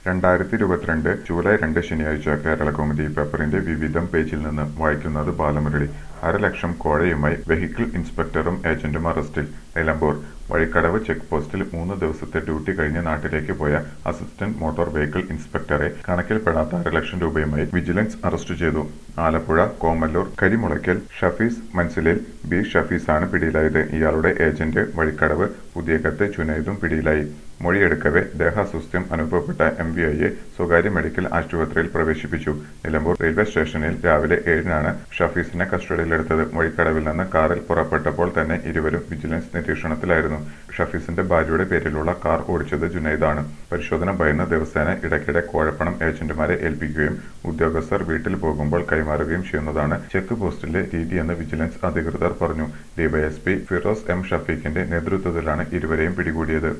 2022 July 2 ശനിയാഴ്ച കേരളകൗമുദി പേപ്പറിന്റെ വിവിധം പേജിൽ നിന്ന് വായിക്കുന്നത് ബാലമുരളി. 1,00,000 കോഴയുമായി വെഹിക്കിൾ ഇൻസ്പെക്ടറും ഏജന്റും അറസ്റ്റിൽ. നിലമ്പൂർ വഴിക്കടവ് ചെക്ക് പോസ്റ്റിൽ 3 ദിവസത്തെ ഡ്യൂട്ടി കഴിഞ്ഞ് നാട്ടിലേക്ക് പോയ അസിസ്റ്റന്റ് മോട്ടോർ വെഹിക്കിൾ ഇൻസ്പെക്ടറെ കണക്കിൽപ്പെടാത്ത 1,00,000 രൂപയുമായി വിജിലൻസ് അറസ്റ്റ് ചെയ്തു. ആലപ്പുഴ കോമല്ലൂർ കരിമുളയ്ക്കൽ ഷഫീസ് മൻസിലിൽ ബി ഷഫീസാണ് പിടിയിലായത്. ഇയാളുടെ ഏജന്റ് വഴിക്കടവ് പുതിയകത്ത് ജുനൈദും പിടിയിലായി. മൊഴിയെടുക്കവെ ദേഹാസ്വാസ്ഥ്യം അനുഭവപ്പെട്ട MVIയെ സ്വകാര്യ മെഡിക്കൽ ആശുപത്രിയിൽ പ്രവേശിപ്പിച്ചു. നിലമ്പൂർ റെയിൽവേ സ്റ്റേഷനിൽ രാവിലെ 7-നാണ് ഷഫീസിനെ കസ്റ്റഡിയിലെടുത്തത്. വഴിക്കടവിൽ നിന്ന് കാറിൽ പുറപ്പെട്ടപ്പോൾ തന്നെ ഇരുവരും വിജിലൻസ് നിരീക്ഷണത്തിലായിരുന്നു. ഷഫീസിന്റെ ഭാര്യയുടെ പേരിലുള്ള കാർ ഓടിച്ചത് ജുനൈദാണ്. പരിശോധന ഭയന്ന് ദിവസേന ഇടയ്ക്കിടെ കോഴപ്പണം ഏജന്റുമാരെ ഏൽപ്പിക്കുകയും ഉദ്യോഗസ്ഥർ വീട്ടിൽ പോകുമ്പോൾ കൈമാറുകയും ചെയ്യുന്നതാണ് ചെക്ക് പോസ്റ്റിലെ രീതിയെന്ന് വിജിലൻസ് അധികൃതർ പറഞ്ഞു. ഡിവൈഎസ്പി ഫിറോസ് M ഷഫീഖിന്റെ നേതൃത്വത്തിലാണ് ഇരുവരെയും പിടികൂടിയത്.